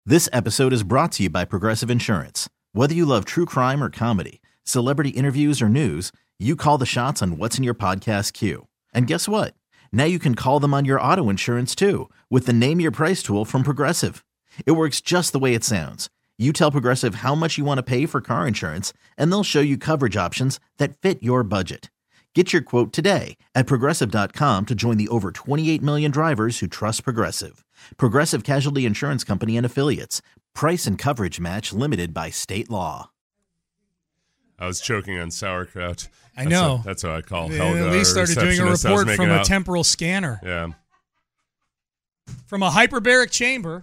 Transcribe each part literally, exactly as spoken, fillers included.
This episode is brought to you by Progressive Insurance. Whether you love true crime or comedy, celebrity interviews or news, you call the shots on what's in your podcast queue. And guess what? Now you can call them on your auto insurance too with the Name Your Price tool from Progressive. It works just the way it sounds. You tell Progressive how much you want to pay for car insurance, and they'll show you coverage options that fit your budget. Get your quote today at Progressive dot com to join the over twenty-eight million drivers who trust Progressive. Progressive Casualty Insurance Company and Affiliates. Price and coverage match limited by state law. I was choking on sauerkraut. I that's know. A, that's what I call yeah, Helga. At least started doing a report from a out. temporal scanner. Yeah. From a hyperbaric chamber.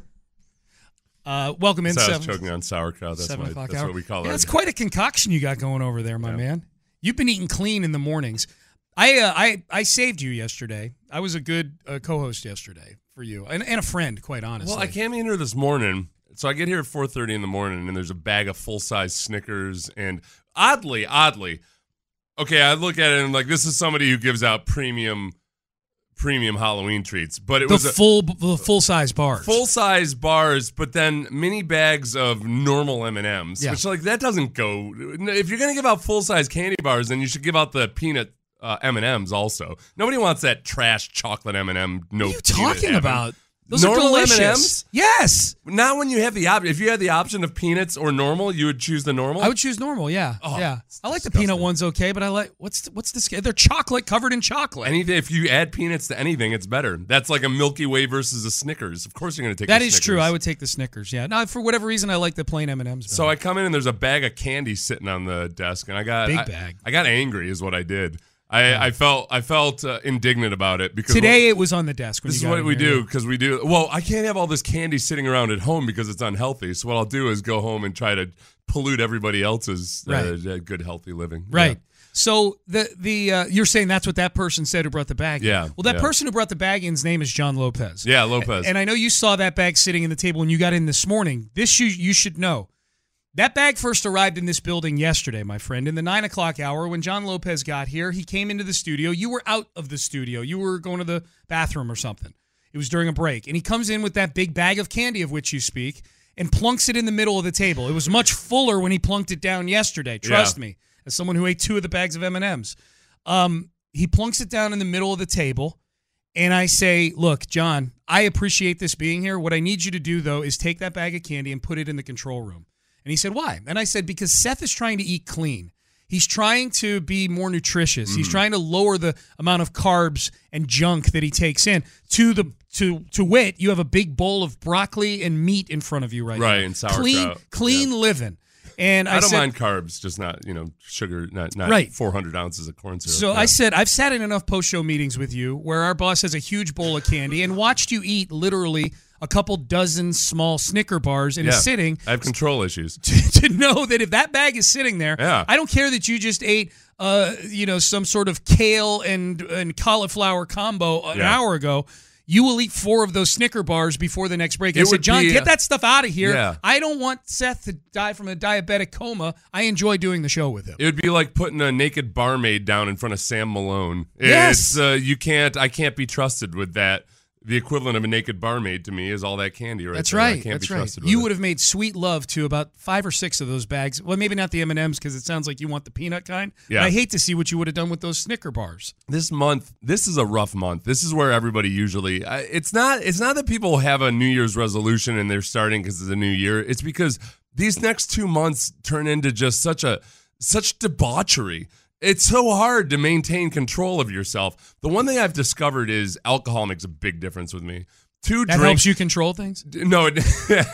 Uh, welcome in. So I was seven, choking on sauerkraut. That's, my, that's what we call yeah, it. That's quite a concoction you got going over there, my yeah. man. You've been eating clean in the mornings. I uh, I I saved you yesterday. I was a good uh, co-host yesterday for you and, and a friend, quite honestly. Well, I came in here this morning, so I get here at four thirty in the morning, and there's a bag of full-size Snickers, and oddly, oddly, okay, I look at it and I'm like, this is somebody who gives out premium premium Halloween treats, but it the was a, full the full-size bars. Full-size bars, but then mini bags of normal M and M's, yeah. which, like, that doesn't go. If you're going to give out full-size candy bars, then you should give out the peanut uh, M and M's also. Nobody wants that trash chocolate M and M. No, what are you talking about? Those normal are delicious. M and M's? Yes. Not when you have the option. If you had the option of peanuts or normal, you would choose the normal? I would choose normal, yeah. Oh, yeah. I like disgusting. the peanut ones okay, but I like, what's the, what's this? They're chocolate covered in chocolate. Anything, if you add peanuts to anything, it's better. That's like a Milky Way versus a Snickers. Of course you're going to take that the is Snickers. true. I would take the Snickers, yeah. No, for whatever reason, I like the plain M and M's better. So I come in and there's a bag of candy sitting on the desk, and I got Big I, bag. I got angry is what I did. I, Yeah. I felt I felt uh, indignant about it because today what, it was on the desk. When this you is got what in we here, do yeah. because we do. Well, I can't have all this candy sitting around at home because it's unhealthy. So what I'll do is go home and try to pollute everybody else's uh, Right. uh, good healthy living. Right. Yeah. So the the uh, you're saying that's what that person said who brought the bag in. Yeah, Well, that yeah. person who brought the bag in's name is John Lopez. Yeah, Lopez. And I know you saw that bag sitting in the table when you got in this morning. This you you should know. That bag first arrived in this building yesterday, my friend, in the nine o'clock hour. When John Lopez got here, he came into the studio. You were out of the studio. You were going to the bathroom or something. It was during a break. And he comes in with that big bag of candy of which you speak and plunks it in the middle of the table. It was much fuller when he plunked it down yesterday. Trust Yeah. me, as someone who ate two of the bags of M and M's. Um, he plunks it down in the middle of the table. And I say, look, John, I appreciate this being here. What I need you to do, though, is take that bag of candy and put it in the control room. And he said, why? And I said, because Seth is trying to eat clean. He's trying to be more nutritious. Mm. He's trying to lower the amount of carbs and junk that he takes in. To the to to wit, you have a big bowl of broccoli and meat in front of you right, Right, now. and sauerkraut. Clean, clean Yeah. living. And I, I don't said, mind carbs, just not, you know, sugar, not, not Right. four hundred ounces of corn syrup. So yeah. I said, I've sat in enough post-show meetings with you where our boss has a huge bowl of candy and watched you eat literally a couple dozen small Snicker bars in yeah. a sitting I have control issues. to, to know that if that bag is sitting there, Yeah. I don't care that you just ate, uh, you know, some sort of kale and, and cauliflower combo an Yeah. hour ago. You will eat four of those Snicker bars before the next break. It I said, would John, be, get uh, that stuff out of here. Yeah. I don't want Seth to die from a diabetic coma. I enjoy doing the show with him. It would be like putting a naked barmaid down in front of Sam Malone. Yes. It's, uh, you can't, I can't be trusted with that. The equivalent of a naked barmaid to me is all that candy right That's there. I right. can't That's be right. trusted with You it. would have made sweet love to about five or six of those bags. Well, maybe not the M and M's because it sounds like you want the peanut kind. Yeah. But I hate to see what you would have done with those Snicker bars. This month, this is a rough month. This is where everybody usually. I- It's not. It's not that people have a New Year's resolution and they're starting because it's a new year. It's because these next two months turn into just such a such debauchery. It's so hard to maintain control of yourself. The one thing I've discovered is alcohol makes a big difference with me. Two That drinks. helps you control things? No, it,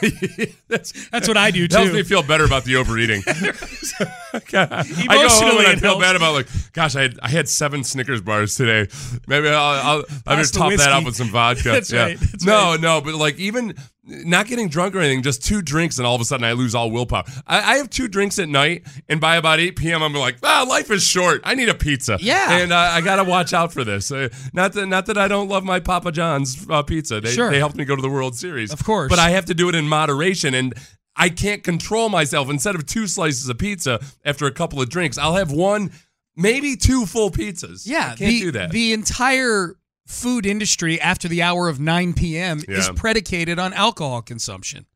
that's That's what I do, It helps too. me feel better about the overeating. I go home and Emotionally, I it feel helps. bad about like, gosh, I had I had seven Snickers bars today. Maybe I'll I'll, I'll Pass just the top that whiskey. up with some vodka. That's Yeah. right, that's no, right. no, but like even not getting drunk or anything, just two drinks and all of a sudden I lose all willpower. I, I have two drinks at night, and by about eight p.m. I'm like, ah, life is short. I need a pizza. Yeah. and uh, I got to watch out for this. Uh, not that not that I don't love my Papa John's uh, pizza. They Sure. they helped me go to the World Series, Of course. but I have to do it in moderation, and I can't control myself. Instead of two slices of pizza after a couple of drinks, I'll have one, maybe two full pizzas. Yeah, I can't the, do that. The entire food industry after the hour of nine p.m. is Yeah. predicated on alcohol consumption.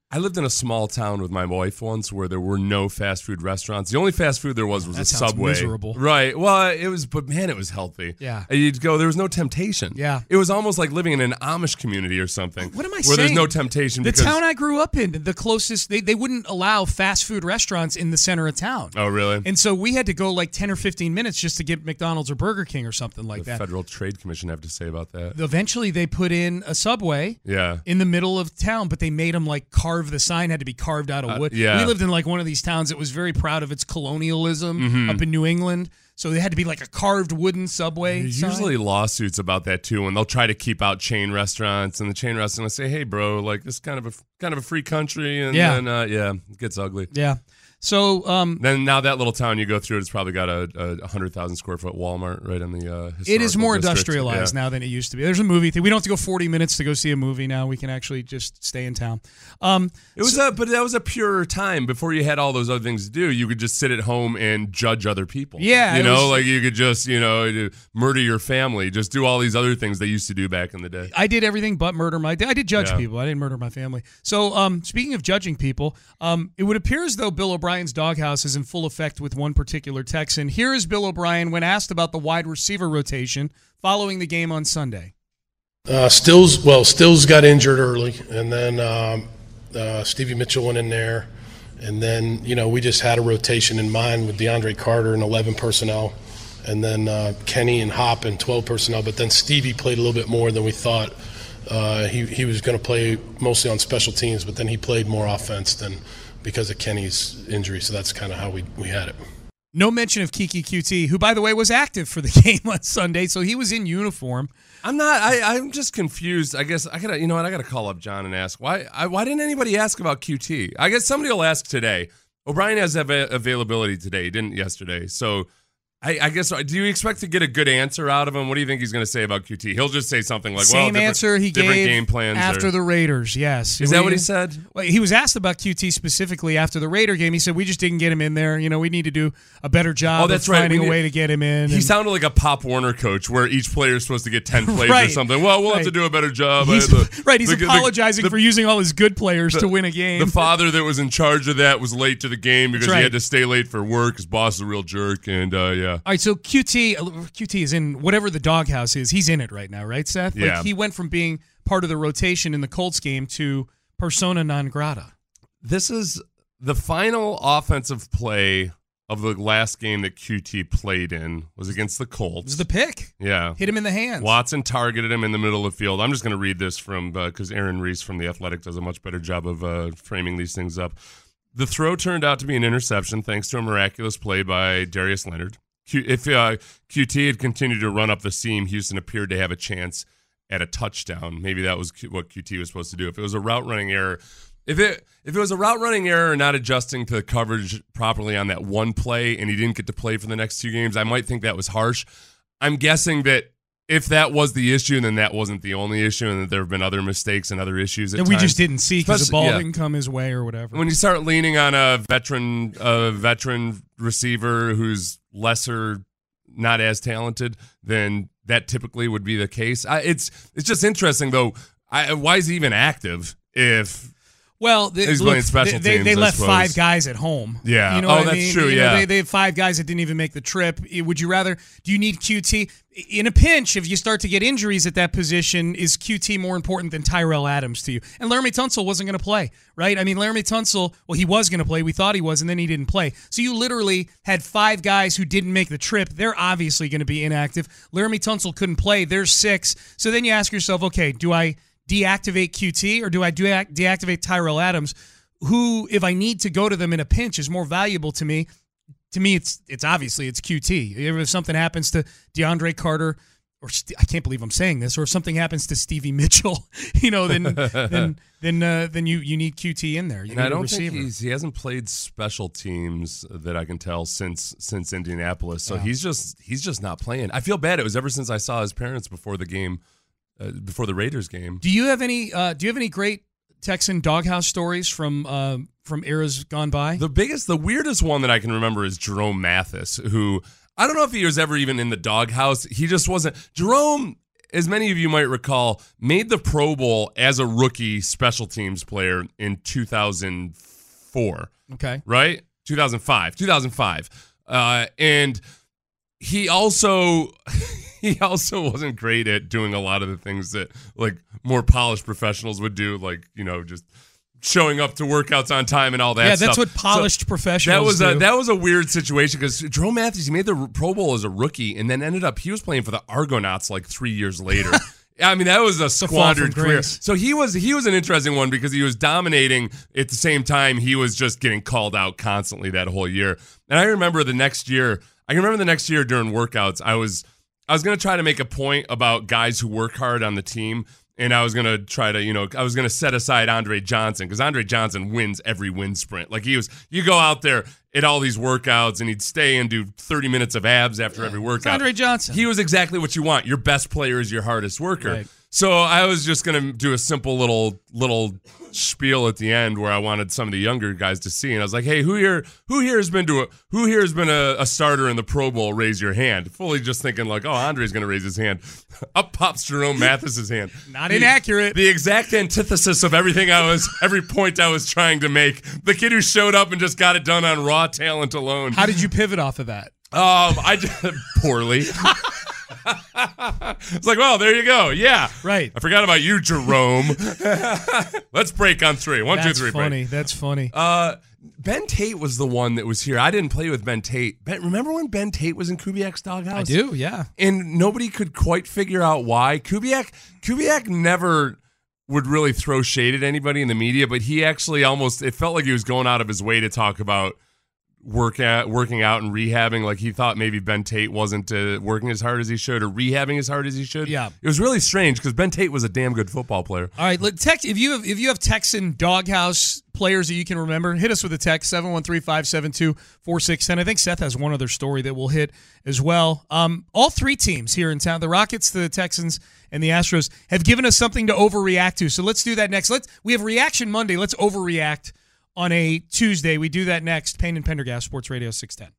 I lived in a small town with my wife once where there were no fast food restaurants. The only fast food there was was that a sounds Subway. Miserable. Right. Well, it was, but man, it was healthy. Yeah. You'd go, there was no temptation. Yeah. It was almost like living in an Amish community or something. What am I where saying? Where there's no temptation. The because, town I grew up in, the closest, they, they wouldn't allow fast food restaurants in the center of town. Oh, really? And so we had to go like ten or fifteen minutes just to get McDonald's or Burger King or something like the that. Federal Trade Commission have to say about that. Eventually, they put in a Subway yeah. in the middle of town, but they made them like carve the sign had to be carved out of wood. Uh, yeah. We lived in like one of these towns that was very proud of its colonialism mm-hmm. up in New England. So they had to be like a carved wooden Subway. There's sign. usually lawsuits about that too, and they'll try to keep out chain restaurants, and the chain restaurant will say, "Hey, bro, like this is kind of a kind of a free country," and yeah. then uh, yeah, it gets ugly. Yeah. So um, then now that little town you go through, it's probably got a, a hundred thousand square foot Walmart right in the. Uh, it is more district. industrialized yeah. now than it used to be. There's a movie thing. We don't have to go forty minutes to go see a movie now. We can actually just stay in town. Um, it was so, a, but that was a purer time before you had all those other things to do. You could just sit at home and judge other people. Yeah, you know, was, like you could just you know murder your family, just do all these other things they used to do back in the day. I did everything but murder my. I did judge yeah. people. I didn't murder my family. So um, speaking of judging people, um, it would appear as though Bill O'Brien's doghouse is in full effect with one particular Texan. Here is Bill O'Brien when asked about the wide receiver rotation following the game on Sunday. Uh, Stills, well, Stills got injured early, and then um, uh, Stevie Mitchell went in there, and then you know we just had a rotation in mind with DeAndre Carter and eleven personnel, and then uh, Kenny and Hop and twelve personnel. But then Stevie played a little bit more than we thought. Uh, he he was going to play mostly on special teams, but then he played more offense than. Because of Kenny's injury, so that's kind of how we, we had it. No mention of Kiki Q T, who, by the way, was active for the game on Sunday, so he was in uniform. I'm not. I, I'm just confused. I guess I gotta. You know what? I gotta call up John and ask why. I, why didn't anybody ask about Q T? I guess somebody will ask today. O'Brien has av- availability today. He didn't yesterday, so. I, I guess, do you expect to get a good answer out of him? What do you think he's going to say about Q T? He'll just say something like, Same well, answer he different gave game plans after or, the Raiders, yes. Is we, that what he said? Well, he was asked about Q T specifically after the Raider game. He said, we just didn't get him in there. You know, we need to do a better job oh, that's of right. finding need, a way to get him in. He and, sounded like a Pop Warner coach where each player is supposed to get ten plays right, or something. Well, we'll right. have to do a better job. He's, the, right, he's the, apologizing the, for using all his good players the, to win a game. The father that was in charge of that was late to the game because right. he had to stay late for work. His boss is a real jerk, and uh, yeah. All right, so Q T, Q T is in whatever the doghouse is. He's in it right now, right, Seth? Like yeah. He went from being part of the rotation in the Colts game to persona non grata. This is the final offensive play of the last game that Q T played in was against the Colts. It was the pick. Yeah. Hit him in the hands. Watson targeted him in the middle of the field. I'm just going to read this from because uh, Aaron Reese from The Athletic does a much better job of uh, framing these things up. The throw turned out to be an interception thanks to a miraculous play by Darius Leonard. Q, if uh, Q T had continued to run up the seam, Houston appeared to have a chance at a touchdown. Maybe that was Q, what Q T was supposed to do. If it was a route running error, if it if it was a route running error or not adjusting to the coverage properly on that one play, and he didn't get to play for the next two games, I might think that was harsh. I'm guessing that if that was the issue, then that wasn't the only issue, and that there have been other mistakes and other issues at that we times. just didn't see because the ball yeah. didn't come his way or whatever. When you start leaning on a veteran, a veteran receiver who's lesser, not as talented, then that typically would be the case. I, it's it's just interesting though. I, why is he even active if? Well, they, he's look, playing special they, teams, they I left suppose. five guys at home. Yeah. You know oh, what I that's mean? true. You yeah. know, they, they have five guys that didn't even make the trip. Would you rather? Do you need Q T in a pinch? If you start to get injuries at that position, is Q T more important than Tyrell Adams to you? And Laramie Tunsil wasn't going to play, right? I mean, Laramie Tunsil. Well, he was going to play. We thought he was, and then he didn't play. So you literally had five guys who didn't make the trip. They're obviously going to be inactive. Laramie Tunsil couldn't play. There's six. So then you ask yourself, okay, do I deactivate Q T or do I deactivate Tyrell Adams? Who, if I need to go to them in a pinch, is more valuable to me. To me, it's it's obviously it's Q T. If something happens to DeAndre Carter, or St- I can't believe I'm saying this, or if something happens to Stevie Mitchell, you know, then then then uh, then you, you need Q T in there. You and need I don't a receiver. think he's he hasn't played special teams that I can tell since since Indianapolis. So yeah. he's just he's just not playing. I feel bad. It was ever since I saw his parents before the game, uh, before the Raiders game. Do you have any? Uh, do you have any great Texan doghouse stories from uh, from eras gone by? The biggest, the weirdest one that I can remember is Jerome Mathis, who I don't know if he was ever even in the doghouse. He just wasn't. Jerome as many of you might recall, made the Pro Bowl as a rookie special teams player in two thousand four. Okay. Right? two thousand five. two thousand five. Uh, and he also he also wasn't great at doing a lot of the things that like more polished professionals would do, like, you know, just showing up to workouts on time and all that yeah, stuff. that's what polished so professionals that was do. A, that was a weird situation because Jerome Matthews, he made the Pro Bowl as a rookie and then ended up, he was playing for the Argonauts like three years later. I mean, that was a squandered career. So he was he was an interesting one because he was dominating at the same time he was just getting called out constantly that whole year. And I remember the next year, I can remember the next year during workouts, I was I was going to try to make a point about guys who work hard on the team. And I was going to try to, you know, I was going to set aside Andre Johnson because Andre Johnson wins every wind sprint. Like he was, you go out there at all these workouts and he'd stay and do thirty minutes of abs after yeah, every workout. Andre Johnson. He was exactly what you want. Your best player is your hardest worker. Right. So I was just going to do a simple little, little spiel at the end where I wanted some of the younger guys to see. And I was like, hey, who here, who here has been to a, who here has been a, a starter in the Pro Bowl? Raise your hand. Fully just thinking like, oh, Andre's going to raise his hand. Up pops Jerome Mathis's hand. Not the, inaccurate. The exact antithesis of everything I was, every point I was trying to make. The kid who showed up and just got it done on raw talent alone. How did you pivot off of that? Um, I did poorly. It's like, well, there you go. Yeah. Right. I forgot about you, Jerome. Let's break on three. One, That's two, three, funny. break. That's funny. Uh, Ben Tate was the one that was here. I didn't play with Ben Tate. Ben, remember when Ben Tate was in Kubiak's doghouse? I do, yeah. And nobody could quite figure out why. Kubiak, Kubiak never would really throw shade at anybody in the media, but he actually almost, it felt like he was going out of his way to talk about work at working out and rehabbing. Like he thought maybe Ben Tate wasn't uh, working as hard as he should or rehabbing as hard as he should. Yeah, it was really strange because Ben Tate was a damn good football player. All right, look, text if you have if you have Texan doghouse players that you can remember, hit us with a text seven one three, five seven two, four six one zero. I think Seth has one other story that we'll hit as well. Um, all three teams here in town, the Rockets, the Texans, and the Astros, have given us something to overreact to. So let's do that next. Let's we have Reaction Monday. Let's overreact on a Tuesday. We do that next. Payne and Pendergast, Sports Radio six ten.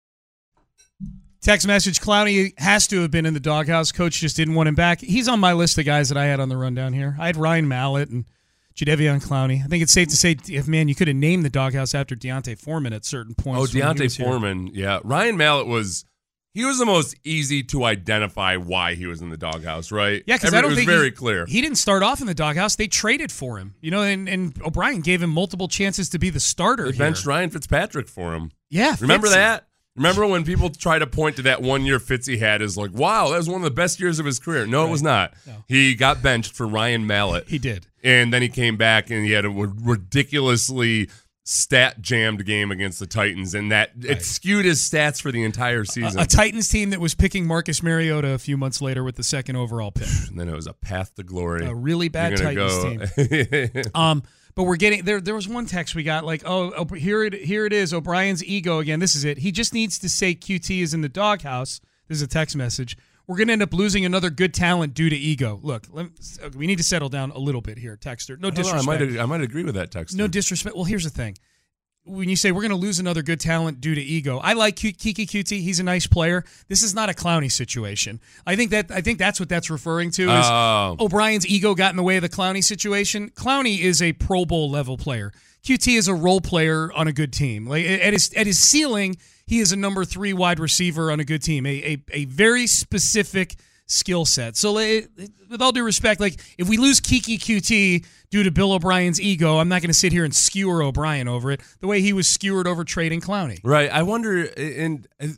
Text message, Clowney has to have been in the doghouse. Coach just didn't want him back. He's on my list of guys that I had on the rundown here. I had Ryan Mallett and Jadeveon Clowney. I think it's safe to say, if man, you could have named the doghouse after Deontay Foreman at certain points. Oh, Deontay Foreman, here. yeah. Ryan Mallett was... He was the most easy to identify why he was in the doghouse, right? Yeah, because I don't it was think very he, clear. He didn't start off in the doghouse. They traded for him, you know, and, and O'Brien gave him multiple chances to be the starter. They benched Ryan Fitzpatrick for him. Yeah, remember Fitzy. that? Remember when people try to point to that one year Fitzy had as like, wow, that was one of the best years of his career. No, right. It was not. No. He got benched for Ryan Mallett. He did, and then he came back and he had a ridiculously stat jammed game against the Titans, and that right. it skewed his stats for the entire season. A, a Titans team that was picking Marcus Mariota a few months later with the second overall pick. And then it was a path to glory. A really bad Titans go. team. um, but we're getting there. There was one text we got like, oh, oh, here it here it is. O'Brien's ego again. This is it. He just needs to say Q T is in the doghouse. This is a text message. We're going to end up losing another good talent due to ego. Look, let, we need to settle down a little bit here, Texter. No disrespect. Know, I, might, I might agree with that, Texter. No disrespect. Well, here's the thing. When you say we're going to lose another good talent due to ego, I like Kiki Q T. He's a nice player. This is not a Clowney situation. I think that I think that's what that's referring to. Is oh. O'Brien's ego got in the way of the Clowney situation. Clowney is a Pro Bowl level player. Q T is a role player on a good team. Like at his at his ceiling, he is a number three wide receiver on a good team. A a, a very specific skill set. So it, with all due respect, like if we lose Kiki Q T due to Bill O'Brien's ego, I'm not going to sit here and skewer O'Brien over it the way he was skewered over trading Clowney. Right. I wonder, and I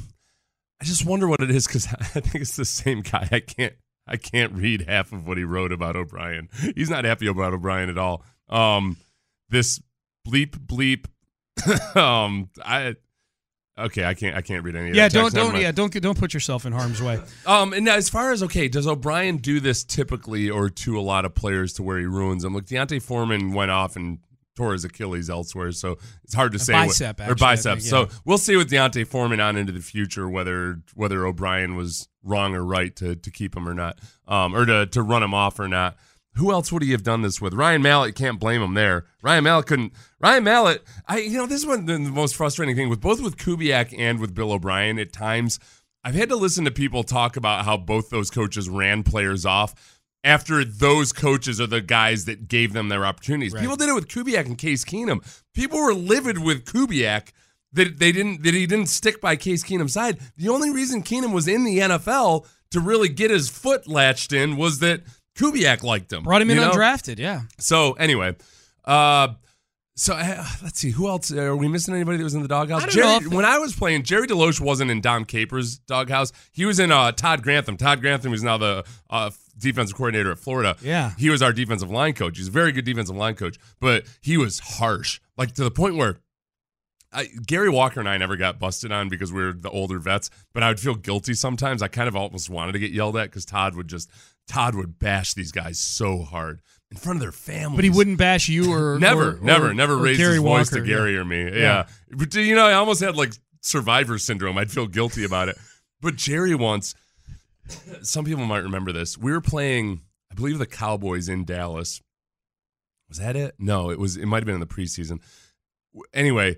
just wonder what it is because I think it's the same guy. I can't, I can't read half of what he wrote about O'Brien. He's not happy about O'Brien at all. Um, this bleep bleep. um, I. Okay, I can't. I can't read any of yeah, that. Yeah, don't, don't, yeah, don't, don't put yourself in harm's way. Um, and now as far as okay, does O'Brien do this typically or to a lot of players to where he ruins them? Like Deontay Foreman went off and tore his Achilles elsewhere, so it's hard to a say. Bicep, what, actually, or bicep. Think, yeah. So we'll see with Deontay Foreman on into the future whether whether O'Brien was wrong or right to to keep him or not, um, or to to run him off or not. Who else would he have done this with? Ryan Mallett, can't blame him there. Ryan Mallett couldn't. Ryan Mallett, I you know, this is one of the most frustrating thing with both with Kubiak and with Bill O'Brien. At times, I've had to listen to people talk about how both those coaches ran players off after those coaches are the guys that gave them their opportunities. Right. People did it with Kubiak and Case Keenum. People were livid with Kubiak that they didn't that he didn't stick by Case Keenum's side. The only reason Keenum was in the N F L to really get his foot latched in was that Kubiak liked him. Brought him in you know? undrafted, yeah. So anyway, uh, so uh, let's see. Who else? Are we missing anybody that was in the doghouse? I don't Jerry, know if- when I was playing, Jerry DeLoach wasn't in Dom Capers' doghouse. He was in uh, Todd Grantham. Todd Grantham is now the uh, defensive coordinator at Florida. Yeah. He was our defensive line coach. He's a very good defensive line coach, but he was harsh, like to the point where I, Gary Walker and I never got busted on because we were the older vets, but I would feel guilty sometimes. I kind of almost wanted to get yelled at because Todd would just Todd would bash these guys so hard in front of their families. But he wouldn't bash you or never, or, never, or, never or raised Gary his voice Walker, to Gary yeah. or me. Yeah. Yeah. But you know, I almost had like survivor syndrome. I'd feel guilty about it. But Jerry once, some people might remember this. We were playing, I believe, the Cowboys in Dallas. Was that it? No, it was. It might have been in the preseason. Anyway,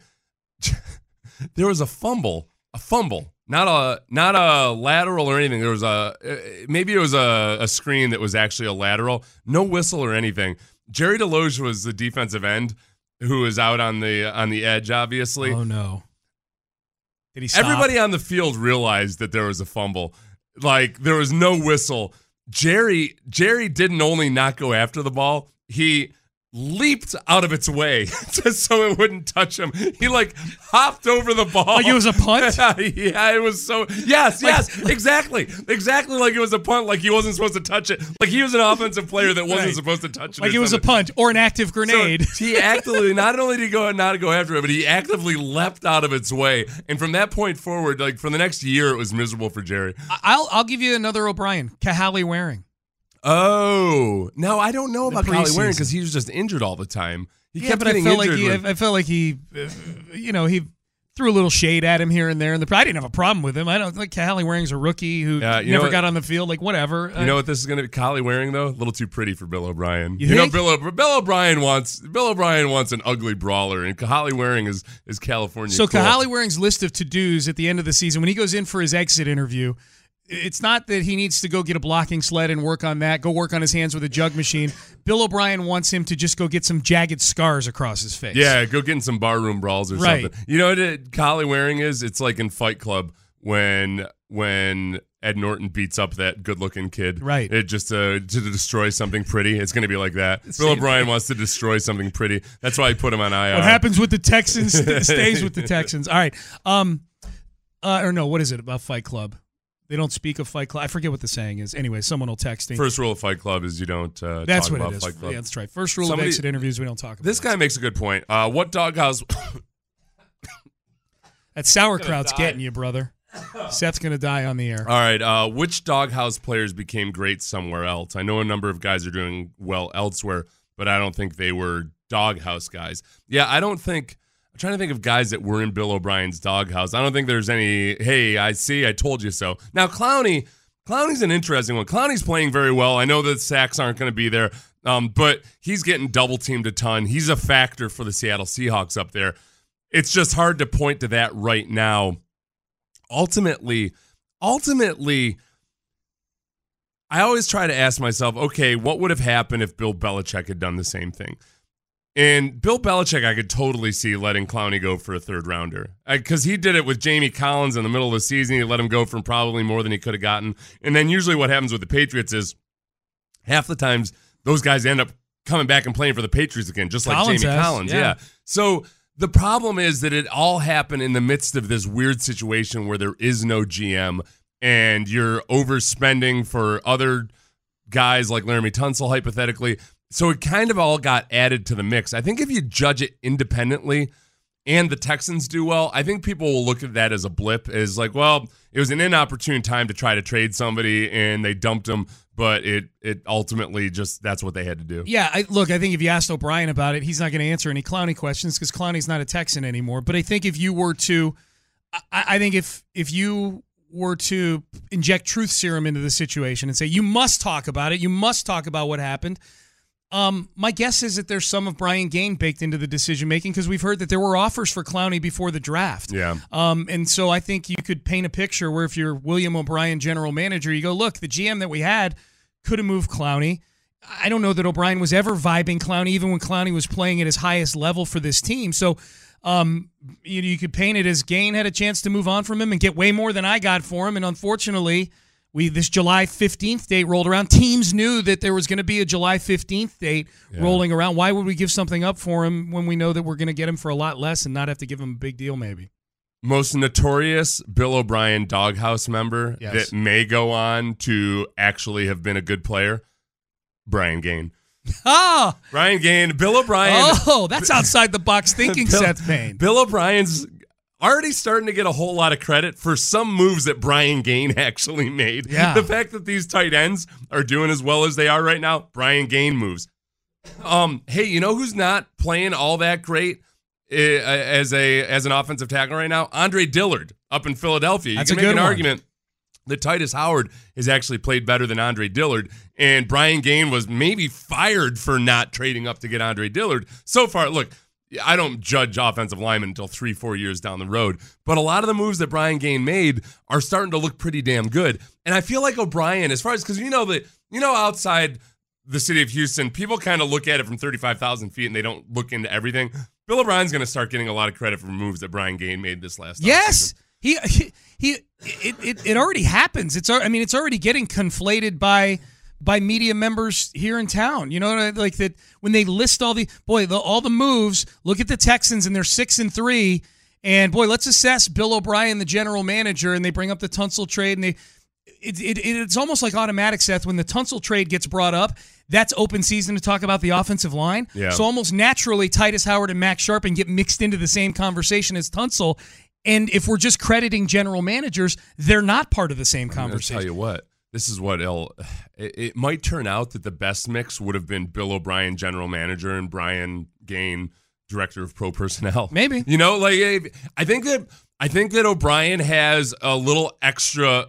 there was a fumble, a fumble, not a not a lateral or anything. There was a maybe it was a, a screen that was actually a lateral. No whistle or anything. Jerry DeLoach was the defensive end who was out on the on the edge. Obviously, oh no! Did he stop? Everybody on the field realized that there was a fumble. Like there was no whistle. Jerry Jerry didn't only not go after the ball. He leaped out of its way just so it wouldn't touch him. He like hopped over the ball. Like it was a punt? Yeah, it was so yes, like, yes, exactly. Exactly like it was a punt, like he wasn't supposed to touch it. Like he was an offensive player that wasn't right. supposed to touch it. Like it was a punt or an active grenade. So he actively not only did he go not go after it, but he actively leapt out of its way. And from that point forward, like for the next year, it was miserable for Jerry. I'll I'll give you another O'Brien. Kahale Waring. Oh, no, I don't know about Kahale Waring because he was just injured all the time. He yeah, kept but I getting felt like injured. he, when- I felt like he, uh, you know, he threw a little shade at him here and there. And the I didn't have a problem with him. I don't like Kahale Waring's a rookie who Yeah, you know never what- got on the field. Like whatever. You know what this is going to be? Kahale Waring, though? A little too pretty for Bill O'Brien. You You, know, think? Bill, O- Bill O'Brien wants Bill O'Brien wants an ugly brawler, and Kahale Waring is, is California So cool. Kahale Waring's list of to-dos at the end of the season, when he goes in for his exit interview, it's not that he needs to go get a blocking sled and work on that, go work on his hands with a jug machine. Bill O'Brien wants him to just go get some jagged scars across his face. Yeah, go get in some barroom brawls or Right. something. You know what it, Kahale Waring is? It's like in Fight Club when when Ed Norton beats up that good-looking kid. Right. It just uh, to destroy something pretty. It's going to be like that. Bill Same O'Brien thing. wants to destroy something pretty. That's why he put him on I R. What happens with the Texans stays with the Texans. All right. Um, uh, or no, what is it about Fight Club? They don't speak of Fight Club. I forget what the saying is. Anyway, someone will text me. First rule of Fight Club is you don't uh, That's talk what about it is. Fight Club. Yeah, that's right. First rule Somebody- of exit interviews, we don't talk about This it. guy makes a good point. Uh, what doghouse? That sauerkraut's die. getting you, brother. Seth's going to die on the air. All right. Uh, which doghouse players became great somewhere else? I know a number of guys are doing well elsewhere, but I don't think they were doghouse guys. Yeah, I don't think. I'm trying to think of guys that were in Bill O'Brien's doghouse. I don't think there's any. Hey, I see. I told you so. Now, Clowney. Clowney's an interesting one. Clowney's playing very well. I know that sacks aren't going to be there, um, but he's getting double teamed a ton. He's a factor for the Seattle Seahawks up there. It's just hard to point to that right now. Ultimately, ultimately, I always try to ask myself, okay, what would have happened if Bill Belichick had done the same thing? And Bill Belichick, I could totally see letting Clowney go for a third rounder because he did it with Jamie Collins in the middle of the season. He let him go from probably more than he could have gotten. And then usually what happens with the Patriots is half the times those guys end up coming back and playing for the Patriots again, just like Collins Jamie has, Collins. yeah. Yeah. So the problem is that it all happened in the midst of this weird situation where there is no G M and you're overspending for other guys like Laramie Tunsil, hypothetically. So it kind of all got added to the mix. I think if you judge it independently and the Texans do well, I think people will look at that as a blip, as like, well, it was an inopportune time to try to trade somebody and they dumped him, but it it ultimately just, that's what they had to do. Yeah, I, look, I think if you asked O'Brien about it, he's not going to answer any Clowney questions because Clowney's not a Texan anymore. But I think if you were to, I, I think if if you were to inject truth serum into the situation and say, you must talk about it, you must talk about what happened, Um, my guess is that there's some of Brian Gaine baked into the decision making because we've heard that there were offers for Clowney before the draft. Yeah. Um, and so I think you could paint a picture where if you're William O'Brien, general manager, you go, look, the G M that we had could have moved Clowney. I don't know that O'Brien was ever vibing Clowney, even when Clowney was playing at his highest level for this team. So um, you, you could paint it as Gaine had a chance to move on from him and get way more than I got for him. And unfortunately, we this July fifteenth date rolled around. Teams knew that there was going to be a July fifteenth date yeah. rolling around. Why would we give something up for him when we know that we're going to get him for a lot less and not have to give him a big deal maybe? Most notorious Bill O'Brien doghouse member yes. that may go on to actually have been a good player, Brian Gaine. Ah! Brian Gaine, Bill O'Brien. Oh, that's outside the box thinking, Bill, Seth Payne. Bill O'Brien's already starting to get a whole lot of credit for some moves that Brian Gaine actually made. Yeah. The fact that these tight ends are doing as well as they are right now, Brian Gaine moves. Um, hey, you know who's not playing all that great uh, as a as an offensive tackle right now? Andre Dillard up in Philadelphia. You That's can a make good an one. argument that Titus Howard has actually played better than Andre Dillard, and Brian Gaine was maybe fired for not trading up to get Andre Dillard. So far, look, I don't judge offensive linemen until three, four years down the road, but a lot of the moves that Brian Gaine made are starting to look pretty damn good. And I feel like O'Brien, as far as, because you know that, you know, outside the city of Houston, people kind of look at it from thirty-five thousand feet and they don't look into everything. Bill O'Brien's going to start getting a lot of credit for moves that Brian Gaine made this last Yes. offseason. He, he, he it, it, it already happens. It's, I mean, it's already getting conflated by, by media members here in town. You know, like that when they list all the, boy, the, all the moves, look at the Texans and they're six and three. And boy, let's assess Bill O'Brien, the general manager, and they bring up the Tunsil trade. And they, it, it, it's almost like automatic, Seth, when the Tunsil trade gets brought up, that's open season to talk about the offensive line. Yeah. So almost naturally, Titus Howard and Max Sharpen get mixed into the same conversation as Tunsil. And if we're just crediting general managers, they're not part of the same conversation. I'll tell you what. This is what it'll, it, it might turn out that the best mix would have been Bill O'Brien, general manager, and Brian Gaine, director of pro personnel. Maybe. You know, like I think that I think that O'Brien has a little extra,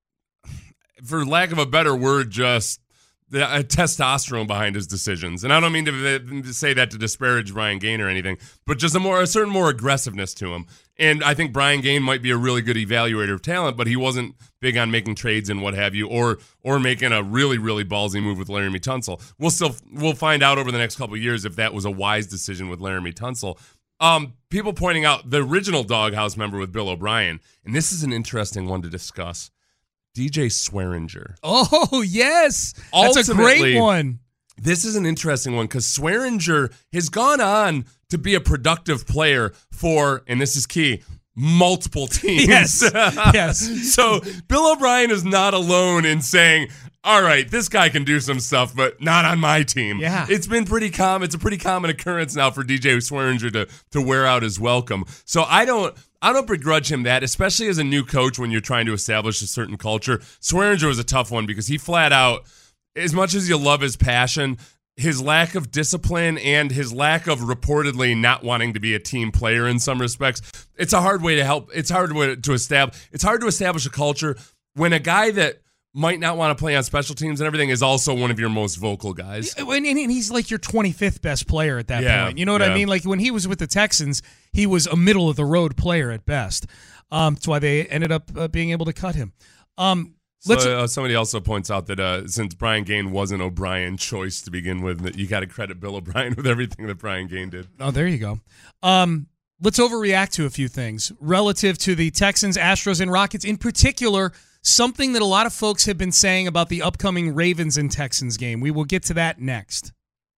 for lack of a better word, just the uh, testosterone behind his decisions. And I don't mean to, to say that to disparage Brian Gaine or anything, but just a more a certain more aggressiveness to him. And I think Brian Gaine might be a really good evaluator of talent, but he wasn't big on making trades and what have you, or or making a really, really ballsy move with Laramie Tunsil. We'll still we'll find out over the next couple of years if that was a wise decision with Laramie Tunsil. Um, people pointing out the original doghouse member with Bill O'Brien, and this is an interesting one to discuss. D J Swearinger. Oh, yes. That's a great one. This is an interesting one because Swearinger has gone on to be a productive player for, and this is key, multiple teams. Yes. Yes. So Bill O'Brien is not alone in saying, all right, this guy can do some stuff, but not on my team. Yeah. It's been pretty common. It's a pretty common occurrence now for D J Swearinger to, to wear out his welcome. So I don't I don't begrudge him that, especially as a new coach when you're trying to establish a certain culture. Swearinger was a tough one because he flat out, as much as you love his passion, his lack of discipline and his lack of reportedly not wanting to be a team player in some respects, it's a hard way to help. It's hard to establish. It's hard to establish a culture when a guy that might not want to play on special teams and everything is also one of your most vocal guys. And he's like your twenty-fifth best player at that yeah, point. You know what yeah. I mean? Like when he was with the Texans, he was a middle of the road player at best. Um, that's why they ended up uh, being able to cut him. Um, So, let's. uh, somebody also points out that uh, since Brian Gaine was an O'Brien choice to begin with, that you got to credit Bill O'Brien with everything that Brian Gaine did. Oh, there you go. Um, let's overreact to a few things relative to the Texans, Astros, and Rockets. In particular, something that a lot of folks have been saying about the upcoming Ravens and Texans game. We will get to that next.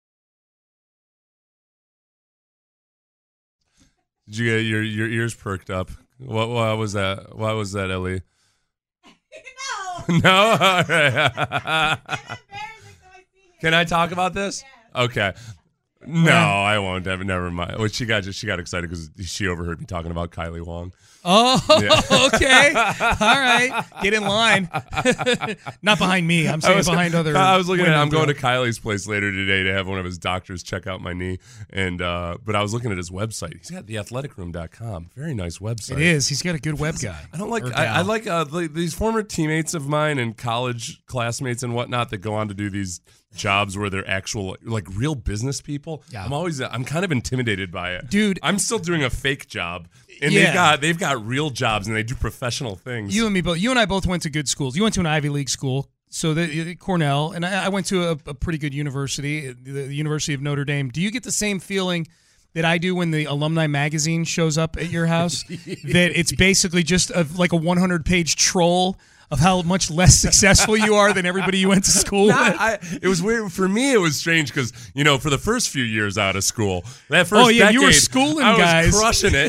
Did you get your your ears perked up? What why was that? Why was that, Ellie? No. No. All right. That's embarrassing, so I see him. Can I talk about this? Yes. Okay. No, I won't. Never, never mind. Well, she got she got excited because she overheard me talking about Kylie Wong. Oh, Yeah. okay. All right. Get in line. Not behind me. I'm saying I was, behind other I was looking at. women, I'm going bro. to Kylie's place later today to have one of his doctors check out my knee, and uh, but I was looking at his website. He's got the athletic room dot com. Very nice website. It is. He's got a good web guy. I don't like. Or I, I gal. like uh, the, these former teammates of mine and college classmates and whatnot that go on to do these jobs where they're actual, like real business people. Yeah. I'm always, I'm kind of intimidated by it. Dude. I'm still doing a fake job. And Yeah. they've got they've got real jobs and they do professional things. You and me both. You and I both went to good schools. You went to an Ivy League school, so the Cornell, and I, I went to a, a pretty good university, the, the University of Notre Dame. Do you get the same feeling that I do when the alumni magazine shows up at your house? That it's basically just a, like a hundred page troll of how much less successful you are than everybody you went to school Nah, with? I, it was weird for me. It was strange because you know, for the first few years out of school, that first Oh, yeah, decade, you were schooling I was guys. crushing it.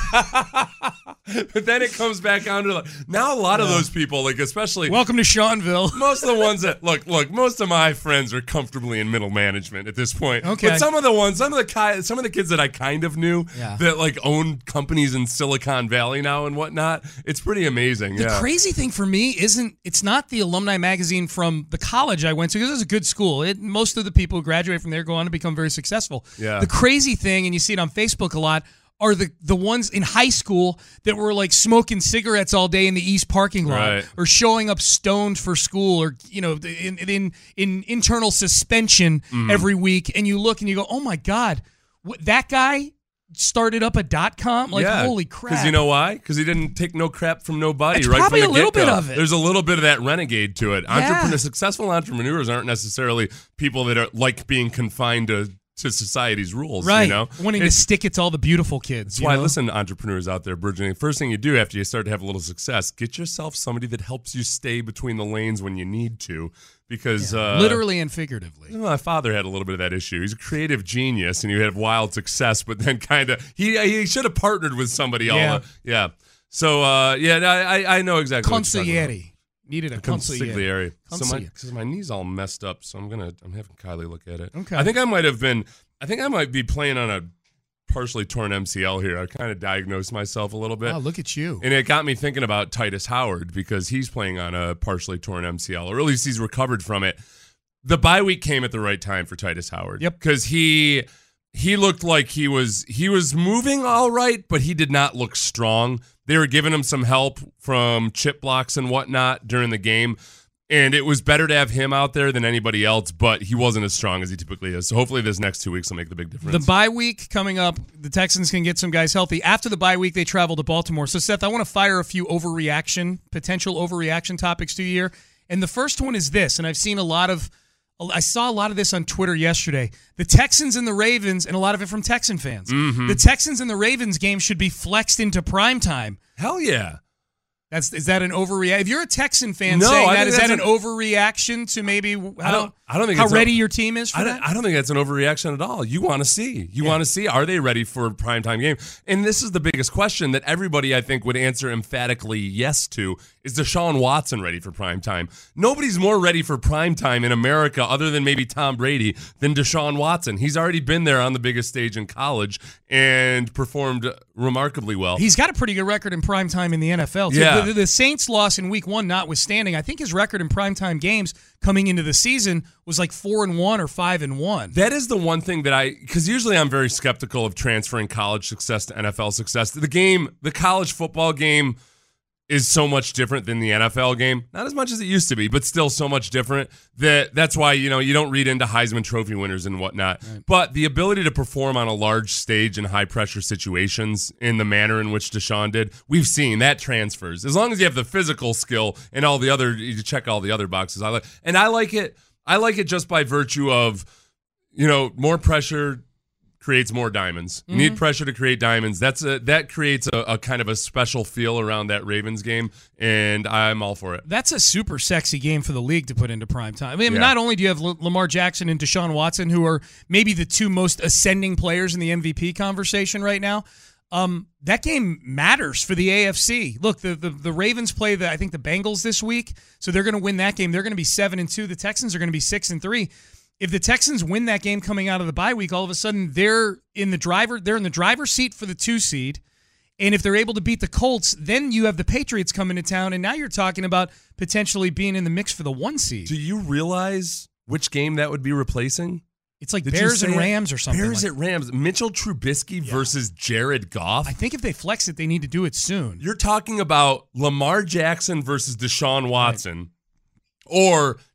But then it comes back down to like, now a lot of those people, like especially Welcome to Seanville. most of the ones that look, look, most of my friends are comfortably in middle management at this point. Okay. But some of the ones, some of the ki- some of the kids that I kind of knew Yeah. that like own companies in Silicon Valley now and whatnot, it's pretty amazing. The yeah. crazy thing for me isn't it's not the alumni magazine from the college I went to, because it was a good school. It, most of the people who graduate from there go on to become very successful. Yeah. The crazy thing, and you see it on Facebook a lot, are the the ones in high school that were like smoking cigarettes all day in the East parking lot, Right. or showing up stoned for school, or you know, in in, in internal suspension Mm-hmm. every week. And you look and you go, oh my God, what, that guy started up a dot com? Like, holy crap. Because you know why? Because he didn't take no crap from nobody. It's right probably from the a little get-go. bit of it. There's a little bit of that renegade to it. Yeah. Entrepreneur, successful entrepreneurs aren't necessarily people that are like being confined to, to society's rules. Right. You know? Wanting It's- to stick it to all the beautiful kids. That's you why I know? listen to entrepreneurs out there, burgeoning. First thing you do after you start to have a little success, get yourself somebody that helps you stay between the lanes when you need to. Because uh, Literally and figuratively. my father had a little bit of that issue. He's a creative genius, and he had wild success, but then kind of he he should have partnered with somebody. All Yeah. the, yeah. So uh, yeah, I I- I know exactly. what you're talking about. Consigliere. Needed a consigliere. Consigliere. So my Consigliere. because my knee's all messed up, so I'm gonna I'm having Kylie look at it. Okay. I think I might have been. I think I might be playing on a partially torn M C L here. I kind of diagnosed myself a little bit. Oh, look at you. And it got me thinking about Titus Howard because he's playing on a partially torn M C L, or at least he's recovered from it. The bye week came at the right time for Titus Howard. Yep. Because he he looked like he was he was moving all right, but he did not look strong. They were giving him some help from chip blocks and whatnot during the game. And it was better to have him out there than anybody else, but he wasn't as strong as he typically is. So hopefully this next two weeks will make the big difference. The bye week coming up, the Texans can get some guys healthy. After the bye week, they travel to Baltimore. So, Seth, I want to fire a few overreaction, potential overreaction topics to you here. And the first one is this, and I've seen a lot of, I saw a lot of this on Twitter yesterday. The Texans and the Ravens, and a lot of it from Texan fans. Mm-hmm. The Texans and the Ravens game should be flexed into primetime. Hell yeah. That's is that an overreaction? If you're a Texan fan No, saying I that, think is that that's an, overreaction to maybe how, I don't, I don't think how it's a- ready your team is for I that? don't, I don't think that's an overreaction at all. You want to see. You Yeah. want to see, are they ready for a primetime game? And this is the biggest question that everybody, I think, would answer emphatically yes to. Is Deshaun Watson ready for primetime? Nobody's more ready for primetime in America, other than maybe Tom Brady, than Deshaun Watson. He's already been there on the biggest stage in college and performed remarkably well. He's got a pretty good record in primetime in the N F L. too. Yeah. The, the Saints loss in week one notwithstanding, I think his record in primetime games coming into the season was like four and one or five and one. That is the one thing that I, because usually I'm very skeptical of transferring college success to N F L success. The game, the college football game is so much different than the N F L game. Not as much as it used to be, but still so much different that that's why, you know, you don't read into Heisman Trophy winners and whatnot. Right. But the ability to perform on a large stage in high pressure situations in the manner in which Deshaun did, we've seen that transfers. As long as you have the physical skill and all the other, you check all the other boxes. I like, and I like it. I like it just by virtue of, you know, more pressure creates more diamonds. You Mm-hmm. need pressure to create diamonds. That's a, that creates a, a kind of a special feel around that Ravens game, and I'm all for it. That's a super sexy game for the league to put into primetime. I mean, Yeah. not only do you have L- Lamar Jackson and Deshaun Watson, who are maybe the two most ascending players in the M V P conversation right now, um, that game matters for the A F C. Look, the, the the Ravens play the I think the Bengals this week, so they're going to win that game. They're going to be seven and two. The Texans are going to be six and three. If the Texans win that game coming out of the bye week, all of a sudden they're in the driver they're in the driver's seat for the two seed. And if they're able to beat the Colts, then you have the Patriots coming to town, and now you're talking about potentially being in the mix for the one seed. Do you realize which game that would be replacing? It's like Did you Bears say and it? Rams or something. Bears like at Rams. Mitchell Trubisky versus Jared Goff. I think if they flex it, they need to do it soon. You're talking about Lamar Jackson versus Deshaun Watson, or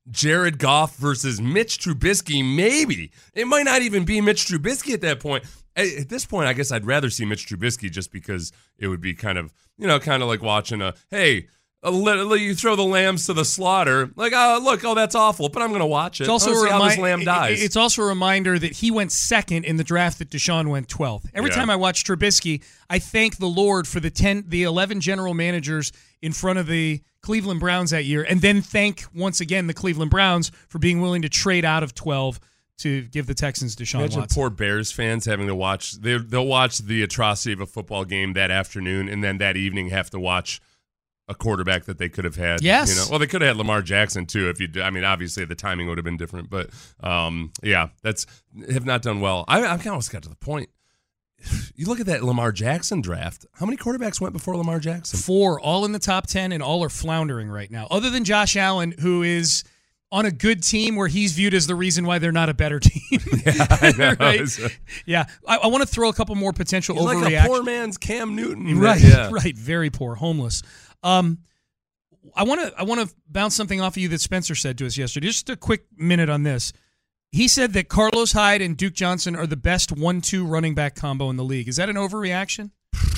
Jared Goff versus Mitch Trubisky, maybe. It might not even be Mitch Trubisky at that point. At this point, I guess I'd rather see Mitch Trubisky just because it would be kind of, you know, kind of like watching a, hey, a li- you throw the lambs to the slaughter. Like, oh, look, oh, that's awful, but I'm going to watch it. It's also I a see how this remi- lamb dies. It's also a reminder that he went second in the draft that Deshaun went twelfth. Every Yeah. time I watch Trubisky, I thank the Lord for the ten, the eleven general managers in front of the Cleveland Browns that year, and then thank once again the Cleveland Browns for being willing to trade out of twelve to give the Texans Deshaun Imagine Watson. poor Bears fans having to watch. They, they'll watch the atrocity of a football game that afternoon, and then that evening have to watch a quarterback that they could have had. Yes. You know? Well, they could have had Lamar Jackson, too, if you do. I mean, obviously, the timing would have been different. But, um, yeah, that's have not done well. I, I almost got to the point. You look at that Lamar Jackson draft. How many quarterbacks went before Lamar Jackson? Four, all in the top ten, and all are floundering right now. Other than Josh Allen, who is on a good team where he's viewed as the reason why they're not a better team. Yeah, I know. Right? It's a- Yeah, I, I want to throw a couple more potential He's like overreactions. a poor man's Cam Newton. Right, Yeah. right, very poor, homeless. Um, I want to I want to bounce something off of you that Spencer said to us yesterday. Just a quick minute on this. He said that Carlos Hyde and Duke Johnson are the best one two running back combo in the league. Is that an overreaction?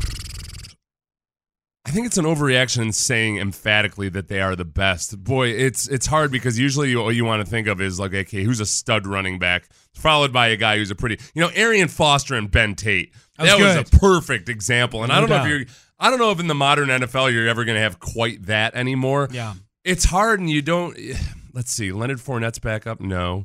I think it's an overreaction in saying emphatically that they are the best. Boy, it's it's hard because usually what you want to think of is like, okay, who's a stud running back, followed by a guy who's a pretty, you know, Arian Foster and Ben Tate. That was That was, good. a perfect example. And No I don't know doubt. if you're, I don't know if in the modern N F L you're ever going to have quite that anymore. Yeah. It's hard, and you don't. Let's see, Leonard Fournette's back up. No.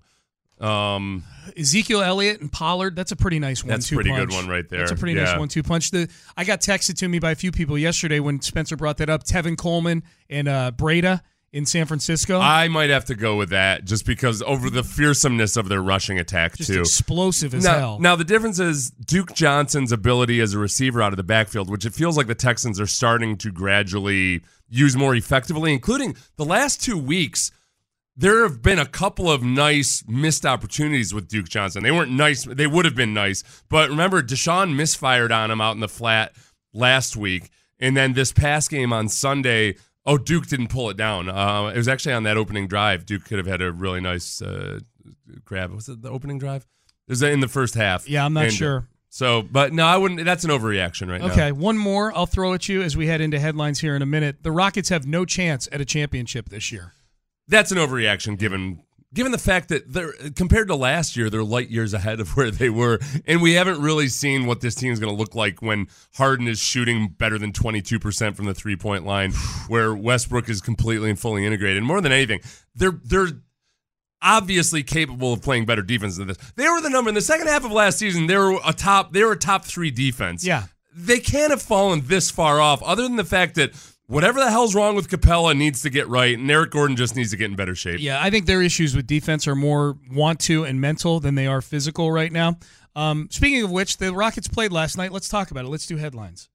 Um, Ezekiel Elliott and Pollard, that's a pretty nice one-two punch. That's a pretty good one right there. That's a pretty Yeah. nice one-two punch. The I got texted to me by a few people yesterday when Spencer brought that up. Tevin Coleman and uh, Breda in San Francisco. I might have to go with that just because over the fearsomeness of their rushing attack Just too. explosive as Now, hell. now the difference is Duke Johnson's ability as a receiver out of the backfield, which it feels like the Texans are starting to gradually use more effectively, including the last two weeks. There have been a couple of nice missed opportunities with Duke Johnson. They weren't nice. They would have been nice. But remember, Deshaun misfired on him out in the flat last week. And then this past game on Sunday, oh, Duke didn't pull it down. Uh, it was actually on that opening drive. Duke could have had a really nice uh, grab. Was it the opening drive? It was in the first half. Yeah, I'm not And, sure. So, but no, I wouldn't. That's an overreaction right now. Okay, one more I'll throw at you as we head into headlines here in a minute. The Rockets have no chance at a championship this year. That's an overreaction given given the fact that they're compared to last year, they're light years ahead of where they were, and we haven't really seen what this team is going to look like when Harden is shooting better than twenty-two percent from the three-point line, where Westbrook is completely and fully integrated. And more than anything, they're they're obviously capable of playing better defense than this. They were the number in the second half of last season. They were a top. They were a top three defense. Yeah, they can't have fallen this far off, other than the fact that whatever the hell's wrong with Capella needs to get right, and Eric Gordon just needs to get in better shape. Yeah, I think their issues with defense are more want to and mental than they are physical right now. Um, speaking of which, the Rockets played last night. Let's talk about it. Let's do headlines.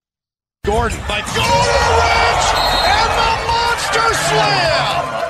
Gordon by Goldrich and the Monster Slam.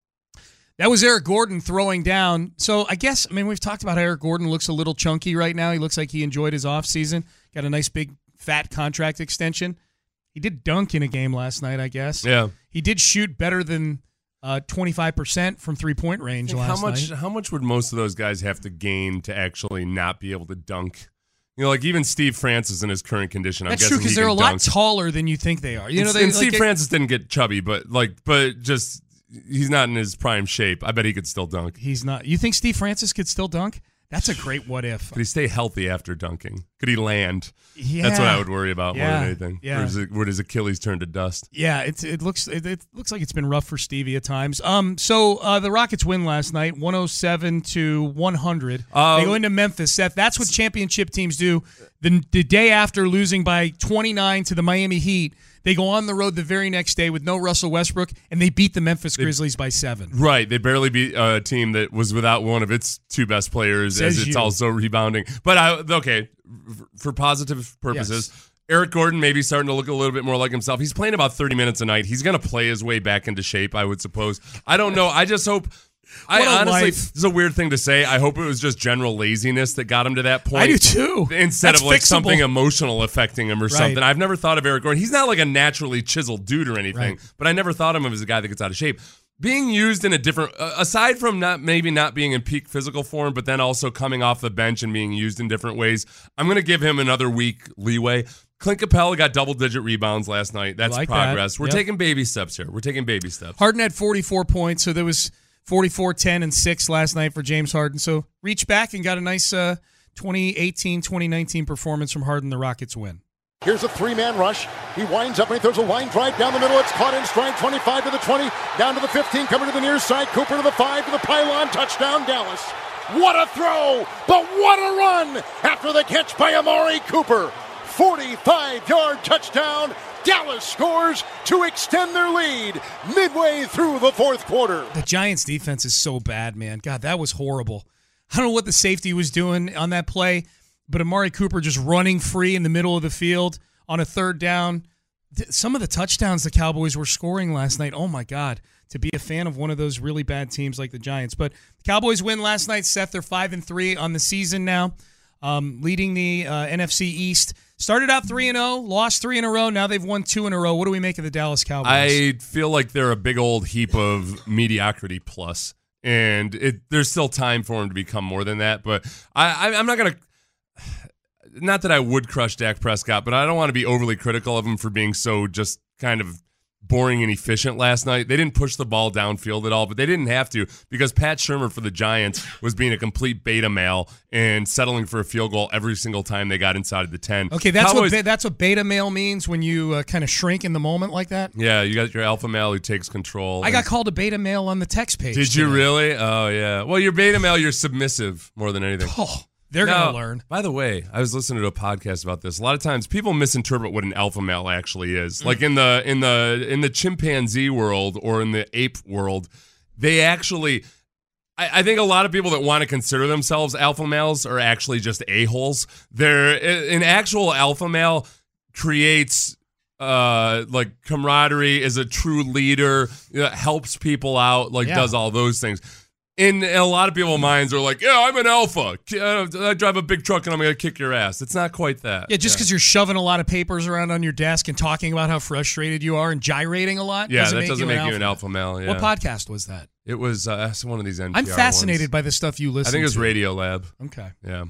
That was Eric Gordon throwing down. So I guess, I mean, we've talked about how Eric Gordon looks a little chunky right now. He looks like he enjoyed his offseason. Got a nice big fat contract extension. He did dunk in a game last night, I guess. Yeah. He did shoot better than uh, twenty-five percent from three-point range How last much? night. How much would most of those guys have to gain to actually not be able to dunk? You know, like even Steve Francis in his current condition. I'm That's guessing true because he they're a can lot dunk. taller than you think they are. You know, and, they, and like Steve they- Francis didn't get chubby, but like, but just he's not in his prime shape. I bet he could still dunk. He's not. You think Steve Francis could still dunk? That's a great what if. Could he stay healthy after dunking? Could he land? Yeah. That's what I would worry about more Yeah. than anything. Yeah. Or is it, would his Achilles turn to dust? Yeah, it's it looks it, it looks like it's been rough for Stevie at times. Um, so uh, the Rockets win last night, one oh seven to one hundred. Um, they go into Memphis. Seth, that's what championship teams do. The the day after losing by twenty-nine to the Miami Heat, they go on the road the very next day with no Russell Westbrook, and they beat the Memphis Grizzlies by seven. Right. They barely beat a team that was without one of its two best players, Says as it's you. also rebounding. But I okay, for positive purposes. Yes. Eric Gordon maybe starting to look a little bit more like himself. He's playing about thirty minutes a night. He's going to play his way back into shape, I would suppose. I don't know. I just hope. I What a honestly, life. this is a weird thing to say. I hope it was just general laziness that got him to that point. I do too. Instead That's of like fixable. something emotional affecting him or Right. something. I've never thought of Eric Gordon. He's not like a naturally chiseled dude or anything, Right. but I never thought of him as a guy that gets out of shape. being used in a different, uh, aside from not maybe not being in peak physical form, but then also coming off the bench and being used in different ways, I'm going to give him another week leeway. Clint Capella got double-digit rebounds last night. That's like progress. that. We're Yep. taking baby steps here. We're taking baby steps. Harden had forty-four points, so there was forty-four, ten, and six last night for James Harden. So reached back and got a nice uh, twenty eighteen twenty nineteen performance from Harden. The Rockets win. Here's a three-man rush. He winds up and he throws a line drive down the middle. It's caught in stride. twenty-five to the twenty, down to the fifteen, coming to the near side. Cooper to the five, to the pylon. Touchdown, Dallas. What a throw, but what a run after the catch by Amari Cooper. forty-five-yard touchdown. Dallas scores to extend their lead midway through the fourth quarter. The Giants' defense is so bad, man. God, that was horrible. I don't know what the safety was doing on that play, but Amari Cooper just running free in the middle of the field on a third down. Some of the touchdowns the Cowboys were scoring last night, oh my God, to be a fan of one of those really bad teams like the Giants. But the Cowboys win last night. Seth, they're five and three on the season now, um, leading the uh, N F C East. Started out three and zero, lost three in a row. Now they've won two in a row. What do we make of the Dallas Cowboys? I feel like they're a big old heap of mediocrity plus, and it, there's still time for them to become more than that. But I, I, I'm not gonna. Not that I would crush Dak Prescott, but I don't want to be overly critical of him for being so just kind of boring and efficient last night. They didn't push the ball downfield at all, but they didn't have to because Pat Shurmur for the Giants was being a complete beta male and settling for a field goal every single time they got inside of the ten. Okay, that's Cowboys, what that's what beta male means when you uh, kind of shrink in the moment like that. Yeah, you got your alpha male who takes control. I got called a beta male on the text page. Did you today. really? Oh, yeah. Well, you're beta male, you're submissive more than anything. Oh, they're Now, going to learn. By the way, I was listening to a podcast about this. A lot of times people misinterpret what an alpha male actually is. Mm. Like in the in the in the chimpanzee world or in the ape world, they actually I, I think a lot of people that want to consider themselves alpha males are actually just a-holes. They're an actual alpha male creates uh like camaraderie, is a true leader, uh, helps people out, like Yeah. does all those things. In a lot of people's minds are like, yeah, I'm an alpha. I drive a big truck and I'm going to kick your ass. It's not quite that. Yeah, just because you're shoving a lot of papers around on your desk and talking about how frustrated you are and gyrating a lot. Yeah, doesn't that make doesn't you make an you an alpha male. Yeah. What podcast was that? It was uh, one of these N P R I'm fascinated ones. by the stuff you listen I think it was to. Radio Lab. Okay. Yeah.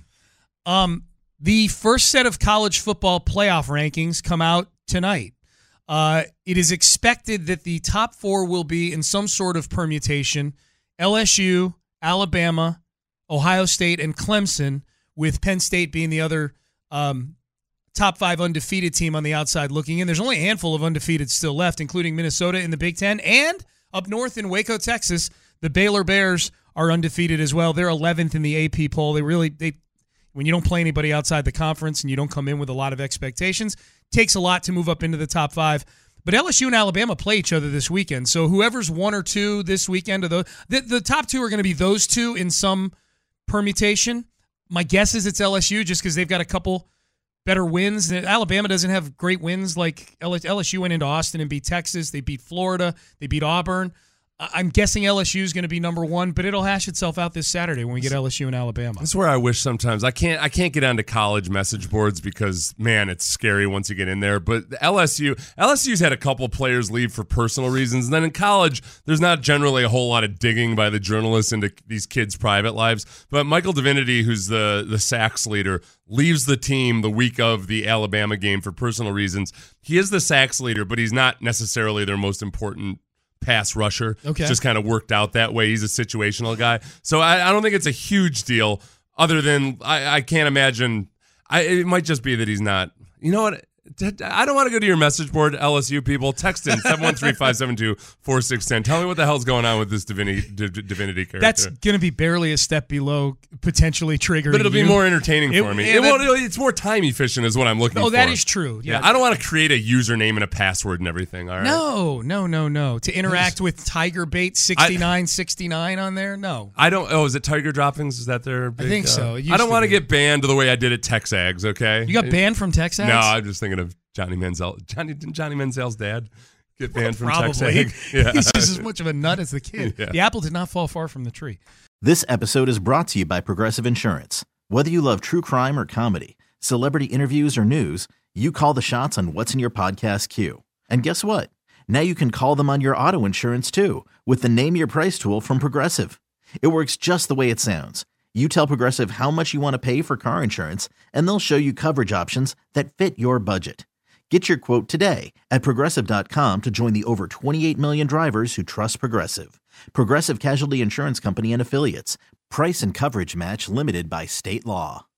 Um, the first set of college football playoff rankings come out tonight. Uh, it is expected that the top four will be in some sort of permutation: L S U, Alabama, Ohio State, and Clemson, with Penn State being the other um, top five undefeated team on the outside looking in. There's only a handful of undefeated still left, including Minnesota in the Big Ten, and up north in Waco, Texas, the Baylor Bears are undefeated as well. They're eleventh in the A P poll. They really, they when you don't play anybody outside the conference and you don't come in with a lot of expectations, it takes a lot to move up into the top five. But L S U and Alabama play each other this weekend. So whoever's one or two this weekend, of those, the, the top two are going to be those two in some permutation. My guess is it's L S U just because they've got a couple better wins. Alabama doesn't have great wins like L S U went into Austin and beat Texas. They beat Florida. They beat Auburn. I'm guessing L S U is going to be number one, but it'll hash itself out this Saturday when we get L S U and Alabama. That's where I wish sometimes I can't I can't get onto college message boards because man, it's scary once you get in there. But the L S U L S U's had a couple players leave for personal reasons, and then in college, there's not generally a whole lot of digging by the journalists into these kids' private lives. But Michael Divinity, who's the the sacks leader, leaves the team the week of the Alabama game for personal reasons. He is the sacks leader, but he's not necessarily their most important pass rusher. Okay. It's just kind of worked out that way. He's a situational guy. So I, I don't think it's a huge deal other than I, I can't imagine. I, it might just be that he's not. You know what? I don't want to go to your message board, L S U people. Text in seven one three, five seven two, four six one zero. Tell me what the hell's going on with this divinity, d- divinity character. That's going to be barely a step below potentially triggering. But it'll be you. more entertaining It- for me. yeah, It that- won't- it's more time efficient is what I'm looking Oh, for. that is true. Yeah. Yeah, I don't want to create a username and a password and everything. All right. No, no, no, no. To interact with Tiger Bait sixty-nine sixty-nine on there? No. I don't. Oh, is it Tiger Droppings? Is that their? Big, think so. uh, It used I don't to want to be. get banned the way I did at Texags. Okay. You got banned from Texas? No, I'm just thinking of Johnny Manziel. Johnny didn't Johnny Manziel's dad get banned from Probably. Texas? Yeah. He's just as much of a nut as the kid. Yeah. The apple did not fall far from the tree. This episode is brought to you by Progressive Insurance. Whether you love true crime or comedy, celebrity interviews or news, you call the shots on what's in your podcast queue. And guess what? Now you can call them on your auto insurance too with the Name Your Price tool from Progressive. It works just the way it sounds. You tell Progressive how much you want to pay for car insurance, and they'll show you coverage options that fit your budget. Get your quote today at Progressive dot com to join the over twenty-eight million drivers who trust Progressive. Progressive Casualty Insurance Company and Affiliates. Price and coverage match limited by state law.